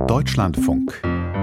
Deutschlandfunk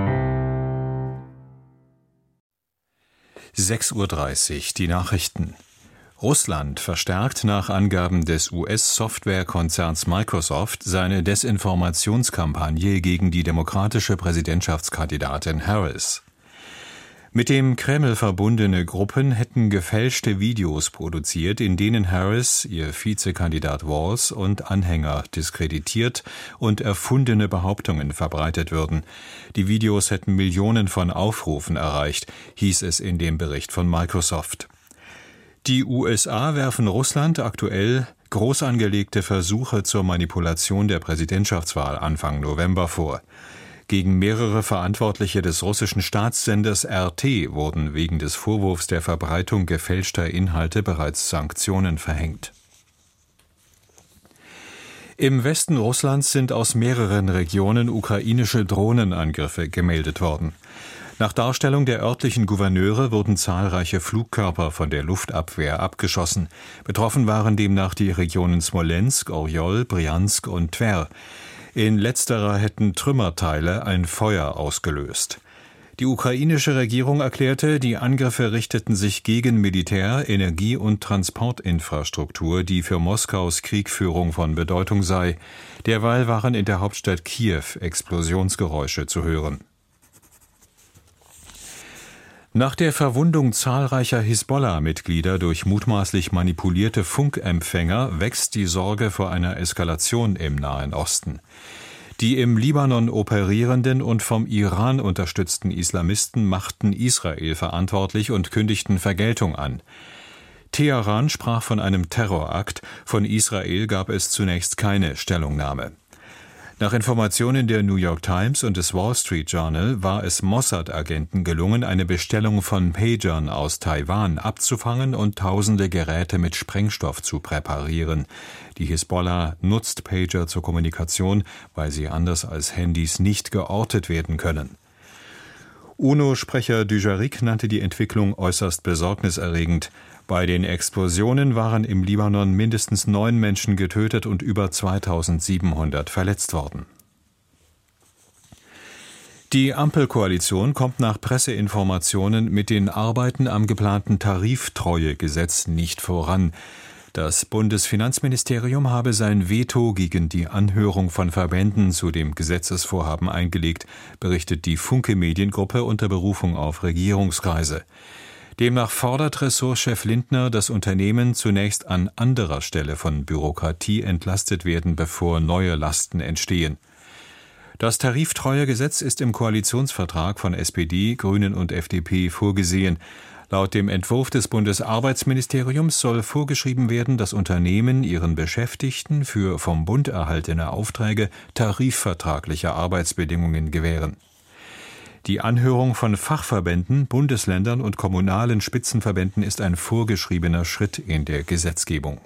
6:30 Uhr, die Nachrichten. Russland verstärkt nach Angaben des US-Softwarekonzerns Microsoft seine Desinformationskampagne gegen die demokratische Präsidentschaftskandidatin Harris. Mit dem Kreml verbundene Gruppen hätten gefälschte Videos produziert, in denen Harris, ihr Vizekandidat Walz und Anhänger diskreditiert und erfundene Behauptungen verbreitet würden. Die Videos hätten Millionen von Aufrufen erreicht, hieß es in dem Bericht von Microsoft. Die USA werfen Russland aktuell groß angelegte Versuche zur Manipulation der Präsidentschaftswahl Anfang November vor. Gegen mehrere Verantwortliche des russischen Staatssenders RT wurden wegen des Vorwurfs der Verbreitung gefälschter Inhalte bereits Sanktionen verhängt. Im Westen Russlands sind aus mehreren Regionen ukrainische Drohnenangriffe gemeldet worden. Nach Darstellung der örtlichen Gouverneure wurden zahlreiche Flugkörper von der Luftabwehr abgeschossen. Betroffen waren demnach die Regionen Smolensk, Orjol, Brjansk und Twer. In letzterer hätten Trümmerteile ein Feuer ausgelöst. Die ukrainische Regierung erklärte, die Angriffe richteten sich gegen Militär-, Energie- und Transportinfrastruktur, die für Moskaus Kriegführung von Bedeutung sei. Derweil waren in der Hauptstadt Kiew Explosionsgeräusche zu hören. Nach der Verwundung zahlreicher Hisbollah-Mitglieder durch mutmaßlich manipulierte Funkempfänger wächst die Sorge vor einer Eskalation im Nahen Osten. Die im Libanon operierenden und vom Iran unterstützten Islamisten machten Israel verantwortlich und kündigten Vergeltung an. Teheran sprach von einem Terrorakt, von Israel gab es zunächst keine Stellungnahme. Nach Informationen der New York Times und des Wall Street Journal war es Mossad-Agenten gelungen, eine Bestellung von Pagern aus Taiwan abzufangen und tausende Geräte mit Sprengstoff zu präparieren. Die Hisbollah nutzt Pager zur Kommunikation, weil sie anders als Handys nicht geortet werden können. UNO-Sprecher Dujarric nannte die Entwicklung äußerst besorgniserregend. Bei den Explosionen waren im Libanon mindestens 9 Menschen getötet und über 2700 verletzt worden. Die Ampelkoalition kommt nach Presseinformationen mit den Arbeiten am geplanten Tariftreuegesetz nicht voran. Das Bundesfinanzministerium habe sein Veto gegen die Anhörung von Verbänden zu dem Gesetzesvorhaben eingelegt, berichtet die Funke Mediengruppe unter Berufung auf Regierungskreise. Demnach fordert Ressortchef Lindner, dass Unternehmen zunächst an anderer Stelle von Bürokratie entlastet werden, bevor neue Lasten entstehen. Das Tariftreuegesetz ist im Koalitionsvertrag von SPD, Grünen und FDP vorgesehen. Laut dem Entwurf des Bundesarbeitsministeriums soll vorgeschrieben werden, dass Unternehmen ihren Beschäftigten für vom Bund erhaltene Aufträge tarifvertragliche Arbeitsbedingungen gewähren. Die Anhörung von Fachverbänden, Bundesländern und kommunalen Spitzenverbänden ist ein vorgeschriebener Schritt in der Gesetzgebung.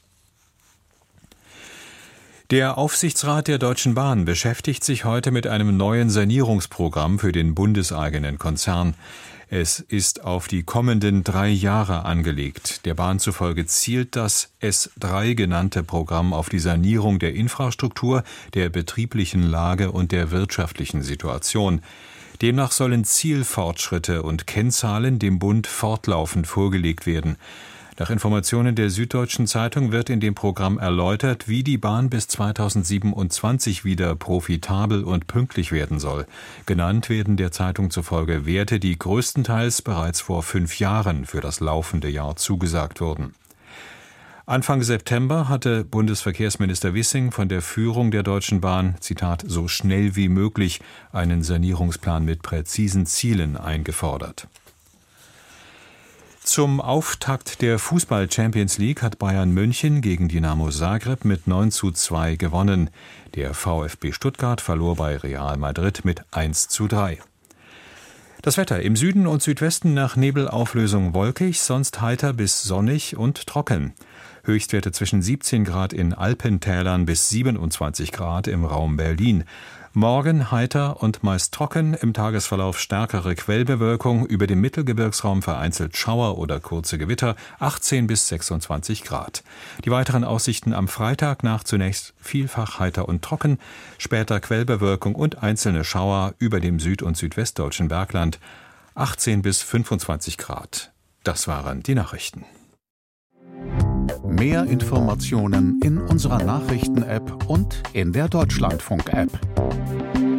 Der Aufsichtsrat der Deutschen Bahn beschäftigt sich heute mit einem neuen Sanierungsprogramm für den bundeseigenen Konzern. Es ist auf die kommenden 3 Jahre angelegt. Der Bahn zufolge zielt das S3 genannte Programm auf die Sanierung der Infrastruktur, der betrieblichen Lage und der wirtschaftlichen Situation. Demnach sollen Zielfortschritte und Kennzahlen dem Bund fortlaufend vorgelegt werden. Nach Informationen der Süddeutschen Zeitung wird in dem Programm erläutert, wie die Bahn bis 2027 wieder profitabel und pünktlich werden soll. Genannt werden der Zeitung zufolge Werte, die größtenteils bereits vor 5 Jahren für das laufende Jahr zugesagt wurden. Anfang September hatte Bundesverkehrsminister Wissing von der Führung der Deutschen Bahn, Zitat, so schnell wie möglich einen Sanierungsplan mit präzisen Zielen eingefordert. Zum Auftakt der Fußball-Champions League hat Bayern München gegen Dinamo Zagreb mit 9:2 gewonnen. Der VfB Stuttgart verlor bei Real Madrid mit 1:3. Das Wetter im Süden und Südwesten nach Nebelauflösung wolkig, sonst heiter bis sonnig und trocken. Höchstwerte zwischen 17 Grad in Alpentälern bis 27 Grad im Raum Berlin. Morgen heiter und meist trocken, im Tagesverlauf stärkere Quellbewölkung, über dem Mittelgebirgsraum vereinzelt Schauer oder kurze Gewitter, 18 bis 26 Grad. Die weiteren Aussichten am Freitag nach zunächst vielfach heiter und trocken, später Quellbewölkung und einzelne Schauer über dem süd- und südwestdeutschen Bergland, 18 bis 25 Grad. Das waren die Nachrichten. Mehr Informationen in unserer Nachrichten-App und in der Deutschlandfunk-App.